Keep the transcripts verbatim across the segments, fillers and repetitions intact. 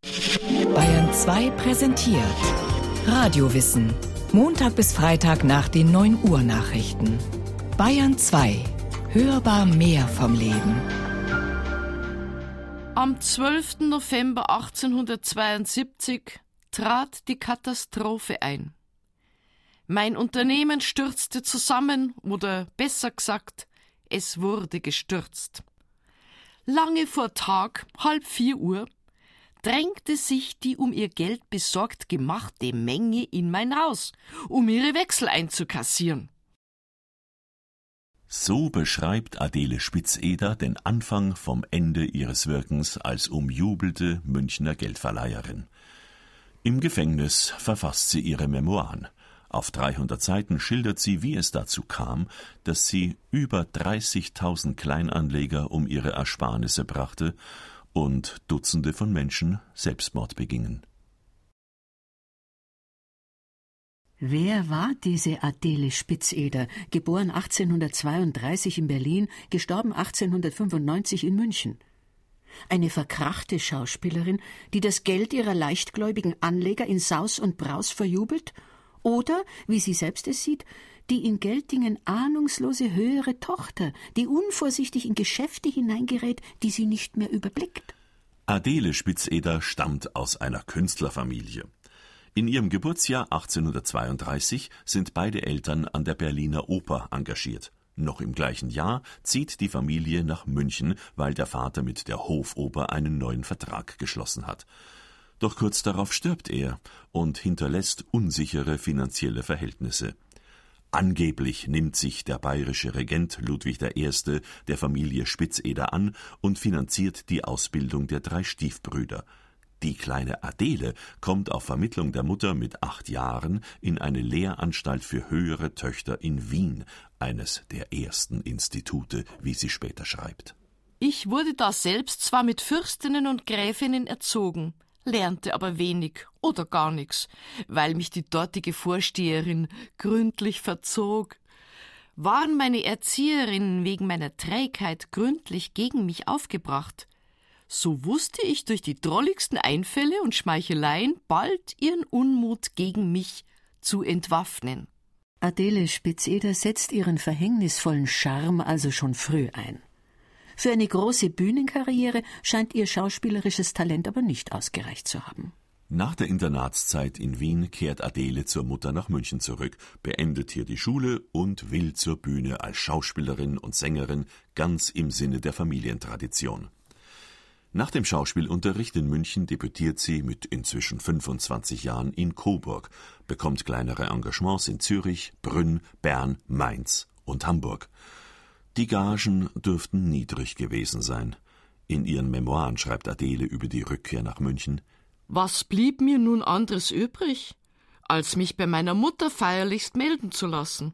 Bayern zwei präsentiert Radiowissen. Montag bis Freitag nach den neun Uhr Nachrichten. Bayern zwei. Hörbar mehr vom Leben. Am zwölften November achtzehnhundertzweiundsiebzig trat die Katastrophe ein. Mein Unternehmen stürzte zusammen, oder besser gesagt, es wurde gestürzt. Lange vor Tag, halb vier Uhr, drängte sich die um ihr Geld besorgt gemachte Menge in mein Haus, um ihre Wechsel einzukassieren. So beschreibt Adele Spitzeder den Anfang vom Ende ihres Wirkens als umjubelte Münchner Geldverleiherin. Im Gefängnis verfasst sie ihre Memoiren. Auf dreihundert Seiten schildert sie, wie es dazu kam, dass sie über dreißigtausend Kleinanleger um ihre Ersparnisse brachte und Dutzende von Menschen Selbstmord begingen. Wer war diese Adele Spitzeder, geboren achtzehnhundertzweiunddreißig in Berlin, gestorben achtzehnhundertfünfundneunzig in München? Eine verkrachte Schauspielerin, die das Geld ihrer leichtgläubigen Anleger in Saus und Braus verjubelt? Oder, wie sie selbst es sieht, die in Geltingen ahnungslose höhere Tochter, die unvorsichtig in Geschäfte hineingerät, die sie nicht mehr überblickt? Adele Spitzeder stammt aus einer Künstlerfamilie. In ihrem Geburtsjahr achtzehnhundertzweiunddreißig sind beide Eltern an der Berliner Oper engagiert. Noch im gleichen Jahr zieht die Familie nach München, weil der Vater mit der Hofoper einen neuen Vertrag geschlossen hat. Doch kurz darauf stirbt er und hinterlässt unsichere finanzielle Verhältnisse. Angeblich nimmt sich der bayerische Regent Ludwig der Erste der Familie Spitzeder an und finanziert die Ausbildung der drei Stiefbrüder. Die kleine Adele kommt auf Vermittlung der Mutter mit acht Jahren in eine Lehranstalt für höhere Töchter in Wien, eines der ersten Institute, wie sie später schreibt. Ich wurde da selbst zwar mit Fürstinnen und Gräfinnen erzogen, lernte aber wenig oder gar nichts, weil mich die dortige Vorsteherin gründlich verzog. Waren meine Erzieherinnen wegen meiner Trägheit gründlich gegen mich aufgebracht, so wusste ich durch die drolligsten Einfälle und Schmeicheleien bald ihren Unmut gegen mich zu entwaffnen. Adele Spitzeder setzt ihren verhängnisvollen Charme also schon früh ein. Für eine große Bühnenkarriere scheint ihr schauspielerisches Talent aber nicht ausgereicht zu haben. Nach der Internatszeit in Wien kehrt Adele zur Mutter nach München zurück, beendet hier die Schule und will zur Bühne als Schauspielerin und Sängerin, ganz im Sinne der Familientradition. Nach dem Schauspielunterricht in München debütiert sie mit inzwischen fünfundzwanzig Jahren in Coburg, bekommt kleinere Engagements in Zürich, Brünn, Bern, Mainz und Hamburg. Die Gagen dürften niedrig gewesen sein. In ihren Memoiren schreibt Adele über die Rückkehr nach München: Was blieb mir nun anderes übrig, als mich bei meiner Mutter feierlichst melden zu lassen?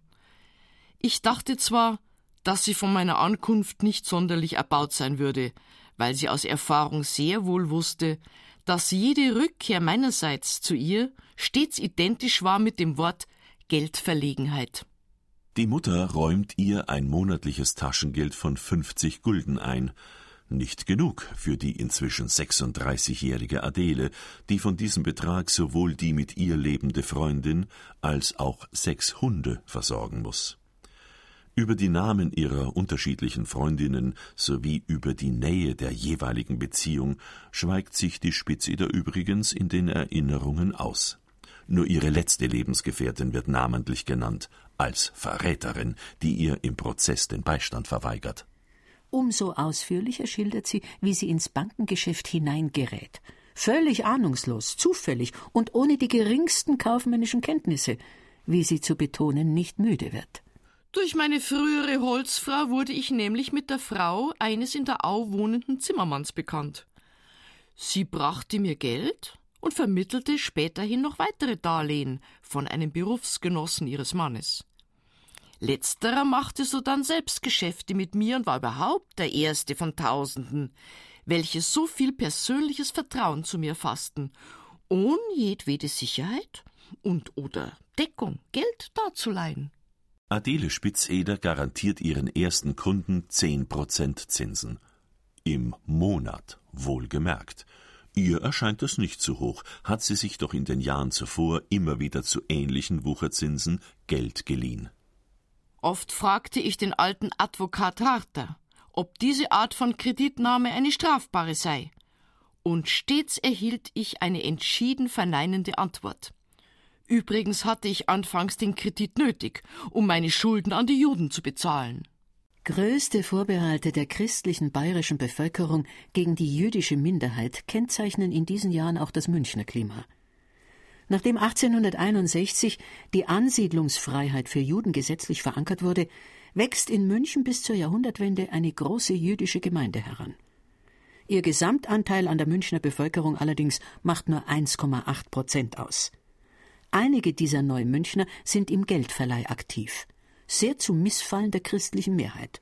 Ich dachte zwar, dass sie von meiner Ankunft nicht sonderlich erbaut sein würde, weil sie aus Erfahrung sehr wohl wusste, dass jede Rückkehr meinerseits zu ihr stets identisch war mit dem Wort Geldverlegenheit. Die Mutter räumt ihr ein monatliches Taschengeld von fünfzig Gulden ein. Nicht genug für die inzwischen sechsunddreißigjährige Adele, die von diesem Betrag sowohl die mit ihr lebende Freundin als auch sechs Hunde versorgen muss. Über die Namen ihrer unterschiedlichen Freundinnen sowie über die Nähe der jeweiligen Beziehung schweigt sich die Spitzeder übrigens in den Erinnerungen aus. Nur ihre letzte Lebensgefährtin wird namentlich genannt, als Verräterin, die ihr im Prozess den Beistand verweigert. Umso ausführlicher schildert sie, wie sie ins Bankengeschäft hineingerät. Völlig ahnungslos, zufällig und ohne die geringsten kaufmännischen Kenntnisse, wie sie zu betonen nicht müde wird. Durch meine frühere Holzfrau wurde ich nämlich mit der Frau eines in der Au wohnenden Zimmermanns bekannt. Sie brachte mir Geld und vermittelte späterhin noch weitere Darlehen von einem Berufsgenossen ihres Mannes. Letzterer machte sodann selbst Geschäfte mit mir und war überhaupt der erste von Tausenden, welche so viel persönliches Vertrauen zu mir fassten, ohne jedwede Sicherheit und oder Deckung Geld darzuleihen. Adele Spitzeder garantiert ihren ersten Kunden zehn Prozent Zinsen. Im Monat, wohlgemerkt. Ihr erscheint das nicht zu hoch, hat sie sich doch in den Jahren zuvor immer wieder zu ähnlichen Wucherzinsen Geld geliehen. Oft fragte ich den alten Advokat Harter, ob diese Art von Kreditnahme eine strafbare sei. Und stets erhielt ich eine entschieden verneinende Antwort. Übrigens hatte ich anfangs den Kredit nötig, um meine Schulden an die Juden zu bezahlen. Größte Vorbehalte der christlichen bayerischen Bevölkerung gegen die jüdische Minderheit kennzeichnen in diesen Jahren auch das Münchner Klima. Nachdem achtzehnhunderteinundsechzig die Ansiedlungsfreiheit für Juden gesetzlich verankert wurde, wächst in München bis zur Jahrhundertwende eine große jüdische Gemeinde heran. Ihr Gesamtanteil an der Münchner Bevölkerung allerdings macht nur eins Komma acht Prozent aus. Einige dieser Neumünchner sind im Geldverleih aktiv, sehr zum Missfallen der christlichen Mehrheit.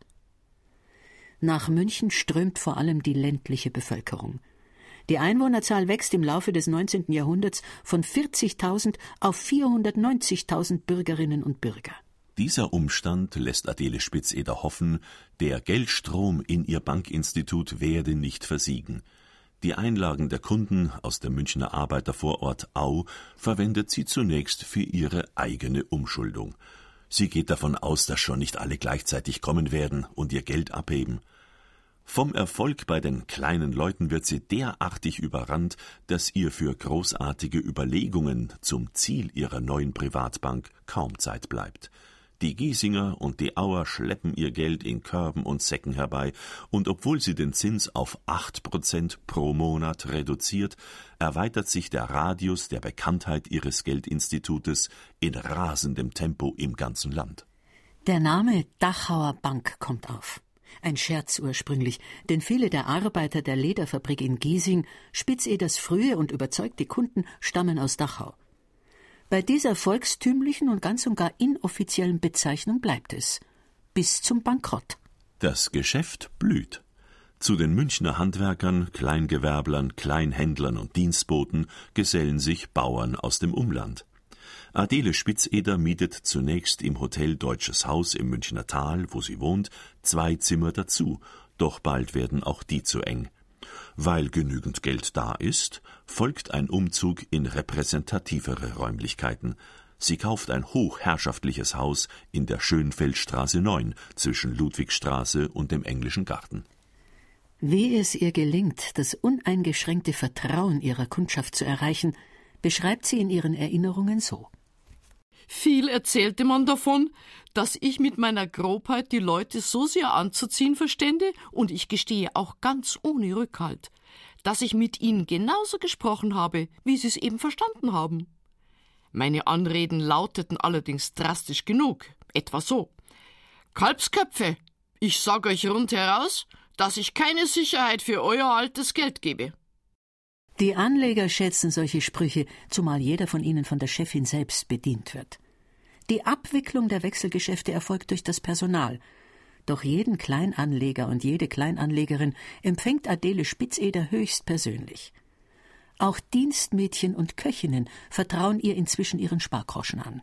Nach München strömt vor allem die ländliche Bevölkerung. Die Einwohnerzahl wächst im Laufe des neunzehnten Jahrhunderts von vierzigtausend auf vierhundertneunzigtausend Bürgerinnen und Bürger. Dieser Umstand lässt Adele Spitzeder hoffen, der Geldstrom in ihr Bankinstitut werde nicht versiegen. Die Einlagen der Kunden aus dem Münchner Arbeitervorort Au verwendet sie zunächst für ihre eigene Umschuldung. Sie geht davon aus, dass schon nicht alle gleichzeitig kommen werden und ihr Geld abheben. Vom Erfolg bei den kleinen Leuten wird sie derartig überrannt, dass ihr für großartige Überlegungen zum Ziel ihrer neuen Privatbank kaum Zeit bleibt. Die Giesinger und die Auer schleppen ihr Geld in Körben und Säcken herbei, und obwohl sie den Zins auf acht Prozent pro Monat reduziert, erweitert sich der Radius der Bekanntheit ihres Geldinstitutes in rasendem Tempo im ganzen Land. Der Name Dachauer Bank kommt auf. Ein Scherz ursprünglich, denn viele der Arbeiter der Lederfabrik in Giesing, Spitzeders frühe und überzeugte Kunden, stammen aus Dachau. Bei dieser volkstümlichen und ganz und gar inoffiziellen Bezeichnung bleibt es. Bis zum Bankrott. Das Geschäft blüht. Zu den Münchner Handwerkern, Kleingewerblern, Kleinhändlern und Dienstboten gesellen sich Bauern aus dem Umland. Adele Spitzeder mietet zunächst im Hotel Deutsches Haus im Münchner Tal, wo sie wohnt, zwei Zimmer dazu, doch bald werden auch die zu eng. Weil genügend Geld da ist, folgt ein Umzug in repräsentativere Räumlichkeiten. Sie kauft ein hochherrschaftliches Haus in der Schönfeldstraße neun zwischen Ludwigstraße und dem Englischen Garten. Wie es ihr gelingt, das uneingeschränkte Vertrauen ihrer Kundschaft zu erreichen, beschreibt sie in ihren Erinnerungen so. Viel erzählte man davon, dass ich mit meiner Grobheit die Leute so sehr anzuziehen verstände, und ich gestehe auch ganz ohne Rückhalt, dass ich mit ihnen genauso gesprochen habe, wie sie es eben verstanden haben. Meine Anreden lauteten allerdings drastisch genug, etwa so: Kalbsköpfe, ich sag euch rundheraus, dass ich keine Sicherheit für euer altes Geld gebe. Die Anleger schätzen solche Sprüche, zumal jeder von ihnen von der Chefin selbst bedient wird. Die Abwicklung der Wechselgeschäfte erfolgt durch das Personal. Doch jeden Kleinanleger und jede Kleinanlegerin empfängt Adele Spitzeder höchstpersönlich. Auch Dienstmädchen und Köchinnen vertrauen ihr inzwischen ihren Spargroschen an.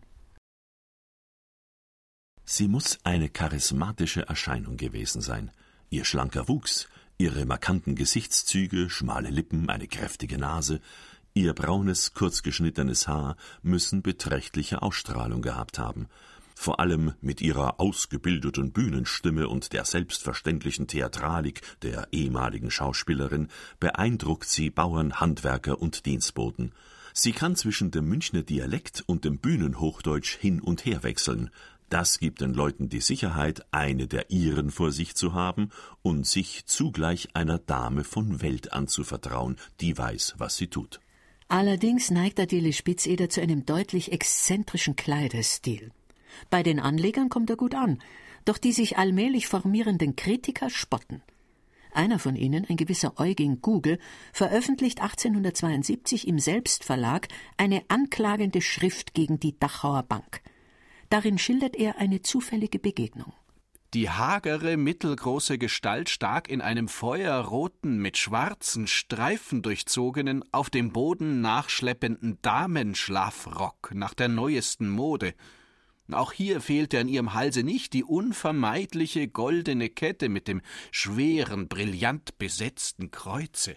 Sie muss eine charismatische Erscheinung gewesen sein. Ihr schlanker Wuchs, ihre markanten Gesichtszüge, schmale Lippen, eine kräftige Nase, ihr braunes, kurzgeschnittenes Haar müssen beträchtliche Ausstrahlung gehabt haben. Vor allem mit ihrer ausgebildeten Bühnenstimme und der selbstverständlichen Theatralik der ehemaligen Schauspielerin beeindruckt sie Bauern, Handwerker und Dienstboten. Sie kann zwischen dem Münchner Dialekt und dem Bühnenhochdeutsch hin und her wechseln. Das gibt den Leuten die Sicherheit, eine der ihren vor sich zu haben und sich zugleich einer Dame von Welt anzuvertrauen, die weiß, was sie tut. Allerdings neigt Adele Spitzeder zu einem deutlich exzentrischen Kleiderstil. Bei den Anlegern kommt er gut an, doch die sich allmählich formierenden Kritiker spotten. Einer von ihnen, ein gewisser Eugen Gugel, veröffentlicht achtzehnhundertzweiundsiebzig im Selbstverlag eine anklagende Schrift gegen die Dachauer Bank. Darin schildert er eine zufällige Begegnung. Die hagere, mittelgroße Gestalt stak in einem feuerroten, mit schwarzen Streifen durchzogenen, auf dem Boden nachschleppenden Damenschlafrock nach der neuesten Mode. Auch hier fehlte an ihrem Halse nicht die unvermeidliche goldene Kette mit dem schweren, brillant besetzten Kreuze.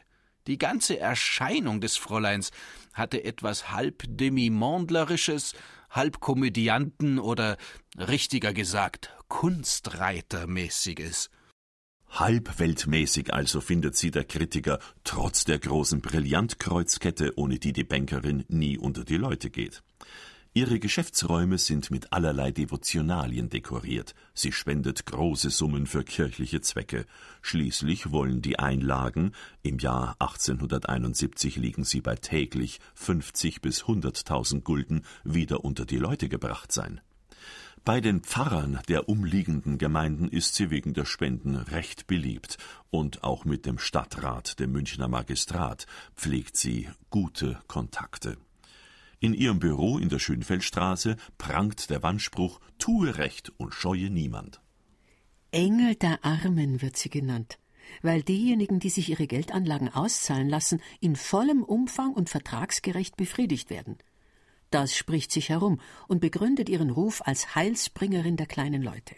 Die ganze Erscheinung des Fräuleins hatte etwas halb Demimondlerisches, halb Komödianten- oder, richtiger gesagt, Kunstreitermäßiges. Halbweltmäßig also findet sie der Kritiker, trotz der großen Brillantkreuzkette, ohne die die Bankerin nie unter die Leute geht. Ihre Geschäftsräume sind mit allerlei Devotionalien dekoriert. Sie spendet große Summen für kirchliche Zwecke. Schließlich wollen die Einlagen, im Jahr achtzehnhunderteinundsiebzig liegen sie bei täglich fünfzig bis hunderttausend Gulden, wieder unter die Leute gebracht sein. Bei den Pfarrern der umliegenden Gemeinden ist sie wegen der Spenden recht beliebt, und auch mit dem Stadtrat, dem Münchner Magistrat, pflegt sie gute Kontakte. In ihrem Büro in der Schönfeldstraße prangt der Wandspruch »Tue Recht und scheue niemand«. Engel der Armen wird sie genannt, weil diejenigen, die sich ihre Geldanlagen auszahlen lassen, in vollem Umfang und vertragsgerecht befriedigt werden. Das spricht sich herum und begründet ihren Ruf als Heilsbringerin der kleinen Leute.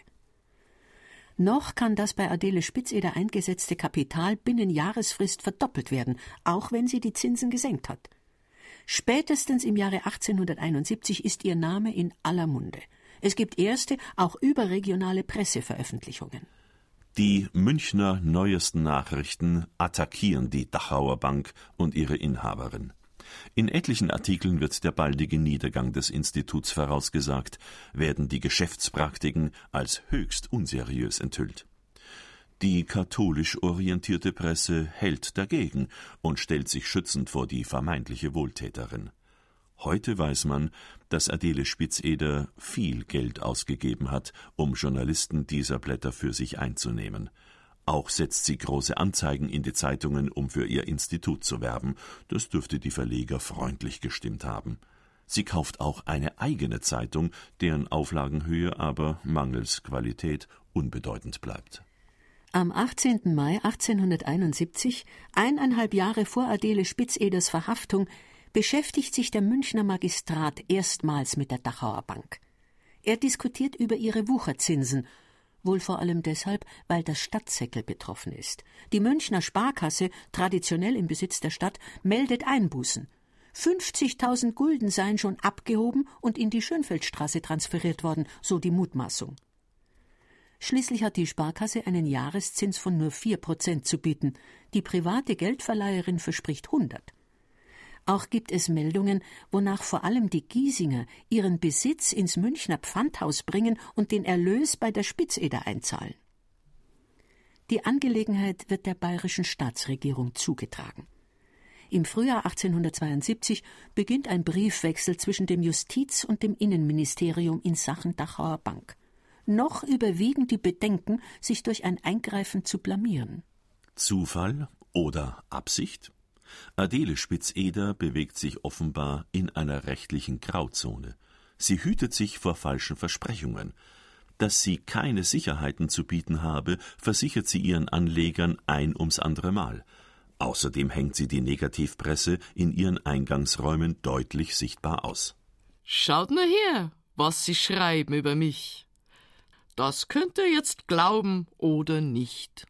Noch kann das bei Adele Spitzeder eingesetzte Kapital binnen Jahresfrist verdoppelt werden, auch wenn sie die Zinsen gesenkt hat. Spätestens im Jahre achtzehnhunderteinundsiebzig ist ihr Name in aller Munde. Es gibt erste, auch überregionale Presseveröffentlichungen. Die Münchner Neuesten Nachrichten attackieren die Dachauer Bank und ihre Inhaberin. In etlichen Artikeln wird der baldige Niedergang des Instituts vorausgesagt, werden die Geschäftspraktiken als höchst unseriös enthüllt. Die katholisch orientierte Presse hält dagegen und stellt sich schützend vor die vermeintliche Wohltäterin. Heute weiß man, dass Adele Spitzeder viel Geld ausgegeben hat, um Journalisten dieser Blätter für sich einzunehmen. Auch setzt sie große Anzeigen in die Zeitungen, um für ihr Institut zu werben. Das dürfte die Verleger freundlich gestimmt haben. Sie kauft auch eine eigene Zeitung, deren Auflagenhöhe aber mangels Qualität unbedeutend bleibt. Am achtzehnten Mai achtzehnhunderteinundsiebzig, eineinhalb Jahre vor Adele Spitzeders Verhaftung, beschäftigt sich der Münchner Magistrat erstmals mit der Dachauer Bank. Er diskutiert über ihre Wucherzinsen, wohl vor allem deshalb, weil das Stadtsäckel betroffen ist. Die Münchner Sparkasse, traditionell im Besitz der Stadt, meldet Einbußen. fünfzigtausend Gulden seien schon abgehoben und in die Schönfeldstraße transferiert worden, so die Mutmaßung. Schließlich hat die Sparkasse einen Jahreszins von nur vier Prozent zu bieten. Die private Geldverleiherin verspricht hundert. Auch gibt es Meldungen, wonach vor allem die Giesinger ihren Besitz ins Münchner Pfandhaus bringen und den Erlös bei der Spitzeder einzahlen. Die Angelegenheit wird der bayerischen Staatsregierung zugetragen. Im Frühjahr achtzehnhundertzweiundsiebzig beginnt ein Briefwechsel zwischen dem Justiz- und dem Innenministerium in Sachen Dachauer Bank. Noch überwiegen die Bedenken, sich durch ein Eingreifen zu blamieren. Zufall oder Absicht? Adele Spitzeder bewegt sich offenbar in einer rechtlichen Grauzone. Sie hütet sich vor falschen Versprechungen. Dass sie keine Sicherheiten zu bieten habe, versichert sie ihren Anlegern ein ums andere Mal. Außerdem hängt sie die Negativpresse in ihren Eingangsräumen deutlich sichtbar aus. Schaut nur her, was sie schreiben über mich. Das könnt ihr jetzt glauben oder nicht.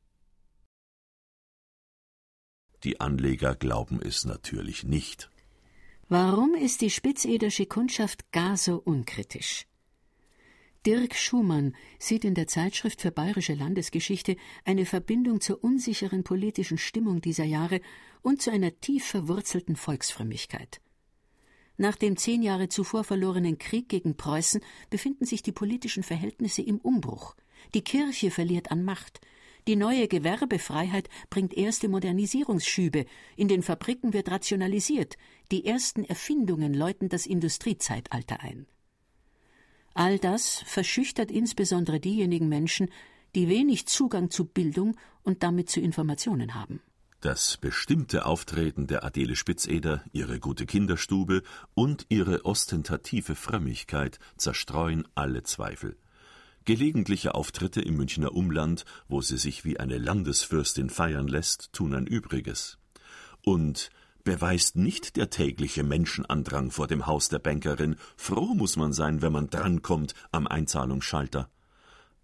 Die Anleger glauben es natürlich nicht. Warum ist die Spitzedersche Kundschaft gar so unkritisch? Dirk Schumann sieht in der Zeitschrift für bayerische Landesgeschichte eine Verbindung zur unsicheren politischen Stimmung dieser Jahre und zu einer tief verwurzelten Volksfrömmigkeit. Nach dem zehn Jahre zuvor verlorenen Krieg gegen Preußen befinden sich die politischen Verhältnisse im Umbruch. Die Kirche verliert an Macht. Die neue Gewerbefreiheit bringt erste Modernisierungsschübe. In den Fabriken wird rationalisiert. Die ersten Erfindungen läuten das Industriezeitalter ein. All das verschüchtert insbesondere diejenigen Menschen, die wenig Zugang zu Bildung und damit zu Informationen haben. Das bestimmte Auftreten der Adele Spitzeder, ihre gute Kinderstube und ihre ostentative Frömmigkeit zerstreuen alle Zweifel. Gelegentliche Auftritte im Münchner Umland, wo sie sich wie eine Landesfürstin feiern lässt, tun ein Übriges. Und beweist nicht der tägliche Menschenandrang vor dem Haus der Bankerin, froh muss man sein, wenn man drankommt am Einzahlungsschalter.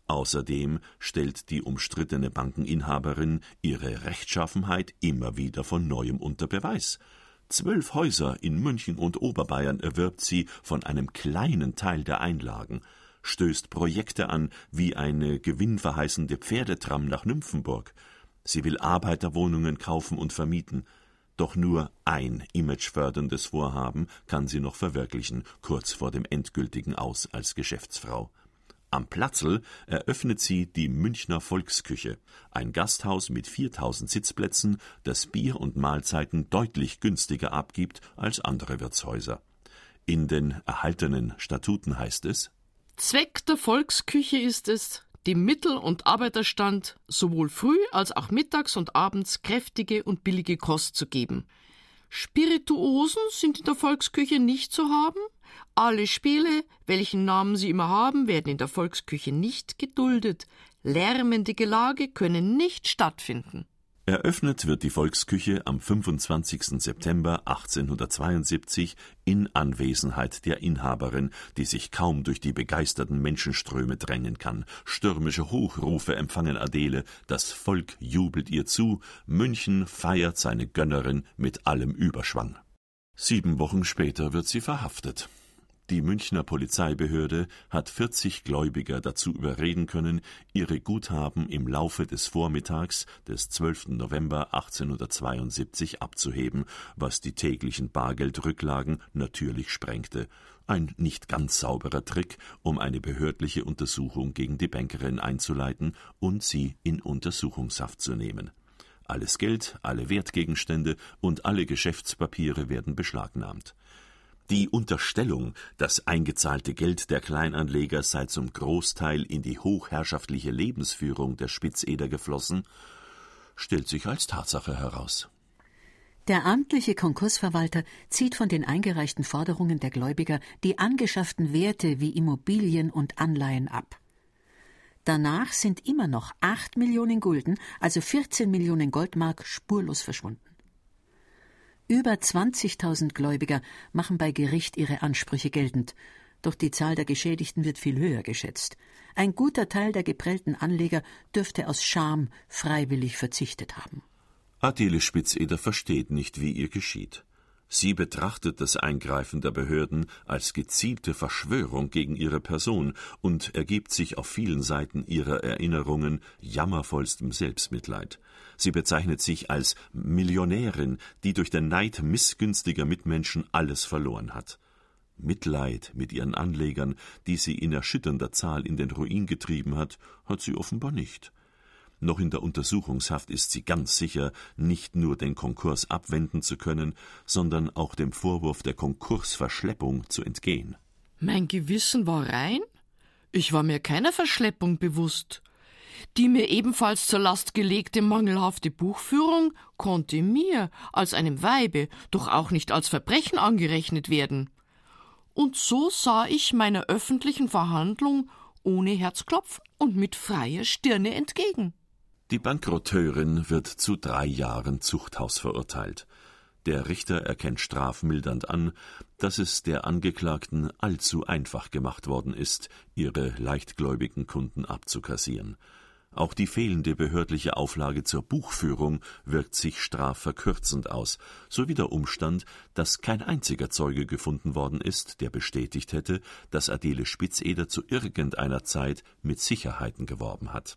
Außerdem stellt die umstrittene Bankeninhaberin ihre Rechtschaffenheit immer wieder von neuem unter Beweis. Zwölf Häuser in München und Oberbayern erwirbt sie von einem kleinen Teil der Einlagen, stößt Projekte an wie eine gewinnverheißende Pferdetram nach Nymphenburg. Sie will Arbeiterwohnungen kaufen und vermieten. Doch nur ein imageförderndes Vorhaben kann sie noch verwirklichen, kurz vor dem endgültigen Aus als Geschäftsfrau. Am Platzl eröffnet sie die Münchner Volksküche, ein Gasthaus mit viertausend Sitzplätzen, das Bier und Mahlzeiten deutlich günstiger abgibt als andere Wirtshäuser. In den erhaltenen Statuten heißt es: Zweck der Volksküche ist es, dem Mittel- und Arbeiterstand sowohl früh als auch mittags und abends kräftige und billige Kost zu geben. Spirituosen sind in der Volksküche nicht zu haben. Alle Spiele, welchen Namen sie immer haben, werden in der Volksküche nicht geduldet. Lärmende Gelage können nicht stattfinden. Eröffnet wird die Volksküche am fünfundzwanzigsten September achtzehnhundertzweiundsiebzig in Anwesenheit der Inhaberin, die sich kaum durch die begeisterten Menschenströme drängen kann. Stürmische Hochrufe empfangen Adele, das Volk jubelt ihr zu, München feiert seine Gönnerin mit allem Überschwang. Sieben Wochen später wird sie verhaftet. Die Münchner Polizeibehörde hat vierzig Gläubiger dazu überreden können, ihre Guthaben im Laufe des Vormittags des zwölften November achtzehnhundertzweiundsiebzig abzuheben, was die täglichen Bargeldrücklagen natürlich sprengte. Ein nicht ganz sauberer Trick, um eine behördliche Untersuchung gegen die Bankerin einzuleiten und sie in Untersuchungshaft zu nehmen. Alles Geld, alle Wertgegenstände und alle Geschäftspapiere werden beschlagnahmt. Die Unterstellung, das eingezahlte Geld der Kleinanleger sei zum Großteil in die hochherrschaftliche Lebensführung der Spitzeder geflossen, stellt sich als Tatsache heraus. Der amtliche Konkursverwalter zieht von den eingereichten Forderungen der Gläubiger die angeschafften Werte wie Immobilien und Anleihen ab. Danach sind immer noch acht Millionen Gulden, also vierzehn Millionen Goldmark, spurlos verschwunden. Über zwanzigtausend Gläubiger machen bei Gericht ihre Ansprüche geltend, doch die Zahl der Geschädigten wird viel höher geschätzt. Ein guter Teil der geprellten Anleger dürfte aus Scham freiwillig verzichtet haben. Adele Spitzeder versteht nicht, wie ihr geschieht. Sie betrachtet das Eingreifen der Behörden als gezielte Verschwörung gegen ihre Person und ergibt sich auf vielen Seiten ihrer Erinnerungen jammervollstem Selbstmitleid. Sie bezeichnet sich als Millionärin, die durch den Neid missgünstiger Mitmenschen alles verloren hat. Mitleid mit ihren Anlegern, die sie in erschütternder Zahl in den Ruin getrieben hat, hat sie offenbar nicht. Noch in der Untersuchungshaft ist sie ganz sicher, nicht nur den Konkurs abwenden zu können, sondern auch dem Vorwurf der Konkursverschleppung zu entgehen. Mein Gewissen war rein? Ich war mir keiner Verschleppung bewusst. Die mir ebenfalls zur Last gelegte mangelhafte Buchführung konnte mir als einem Weibe doch auch nicht als Verbrechen angerechnet werden. Und so sah ich meiner öffentlichen Verhandlung ohne Herzklopfen und mit freier Stirne entgegen. Die Bankrotteurin wird zu drei Jahren Zuchthaus verurteilt. Der Richter erkennt strafmildernd an, dass es der Angeklagten allzu einfach gemacht worden ist, ihre leichtgläubigen Kunden abzukassieren. Auch die fehlende behördliche Auflage zur Buchführung wirkt sich strafverkürzend aus, sowie der Umstand, dass kein einziger Zeuge gefunden worden ist, der bestätigt hätte, dass Adele Spitzeder zu irgendeiner Zeit mit Sicherheiten geworben hat.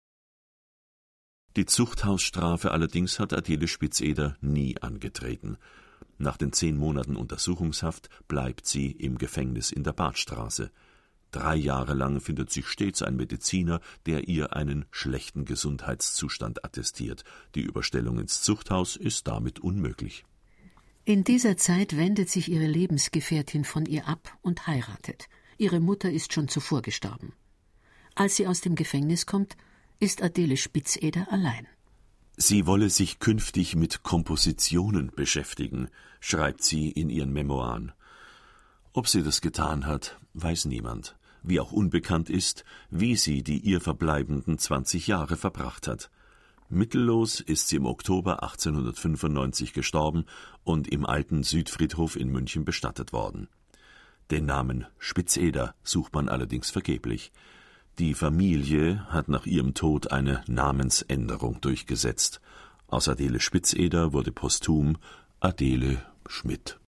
Die Zuchthausstrafe allerdings hat Adele Spitzeder nie angetreten. Nach den zehn Monaten Untersuchungshaft bleibt sie im Gefängnis in der Badstraße. Drei Jahre lang findet sich stets ein Mediziner, der ihr einen schlechten Gesundheitszustand attestiert. Die Überstellung ins Zuchthaus ist damit unmöglich. In dieser Zeit wendet sich ihre Lebensgefährtin von ihr ab und heiratet. Ihre Mutter ist schon zuvor gestorben. Als sie aus dem Gefängnis kommt, ist Adele Spitzeder allein. Sie wolle sich künftig mit Kompositionen beschäftigen, schreibt sie in ihren Memoiren. Ob sie das getan hat, weiß niemand, wie auch unbekannt ist, wie sie die ihr verbleibenden zwanzig Jahre verbracht hat. Mittellos ist sie im Oktober achtzehnhundertfünfundneunzig gestorben und im alten Südfriedhof in München bestattet worden. Den Namen Spitzeder sucht man allerdings vergeblich. Die Familie hat nach ihrem Tod eine Namensänderung durchgesetzt. Aus Adele Spitzeder wurde posthum Adele Schmidt.